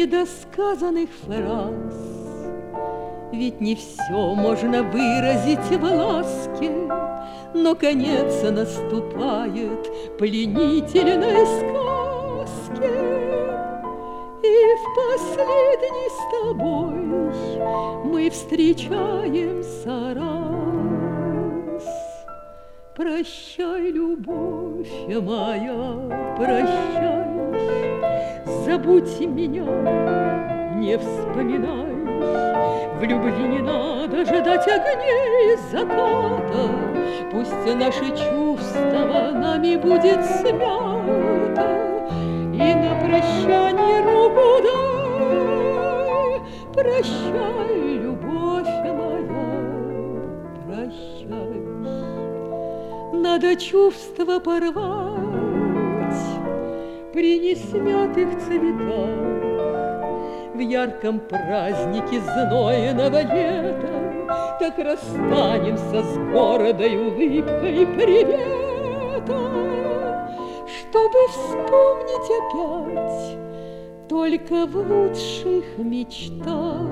недосказанных фраз. Ведь не все можно выразить в ласке, но конец наступает пленительной сказке. И в последний с тобой мы встречаемся раз. Прощай, любовь моя, прощай, забудь меня, не вспоминай. В любви не надо ждать огней заката, пусть наше чувство нами будет смято. И на прощание руку дай, прощай, любовь моя, прощай. Надо чувства порвать при несмятых цветах, в ярком празднике знойного лета, так расстанемся с гордой улыбкой привета, чтобы вспомнить опять только в лучших мечтах.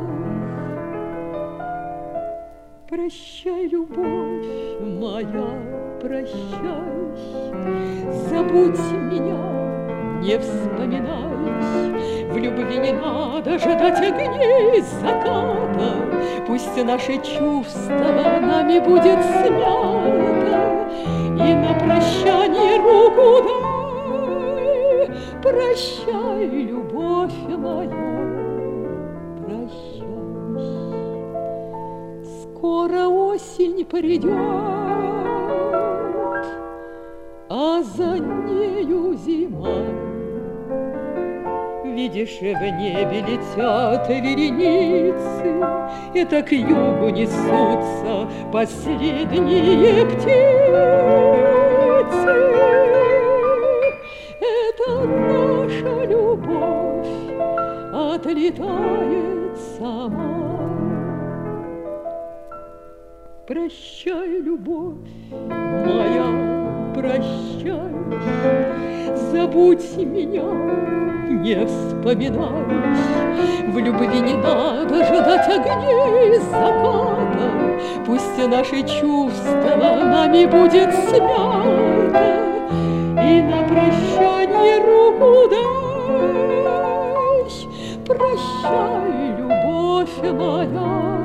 Прощай, любовь моя, прощай, забудь меня, не вспоминай. В любви не надо ждать огней заката, пусть наше чувство нами будет смято. И на прощание руку дай, прощай, любовь моя, прощай. Скоро осень придет, а за нею зима. Видишь, в небе летят вереницы, это к югу несутся последние птицы. Это наша любовь отлетает сама. Прощай, любовь моя, прощай, забудь меня, не вспоминай. В любви не надо ждать огней заката, пусть наше чувство нами будет смято. И на прощание руку дай, прощай, любовь моя,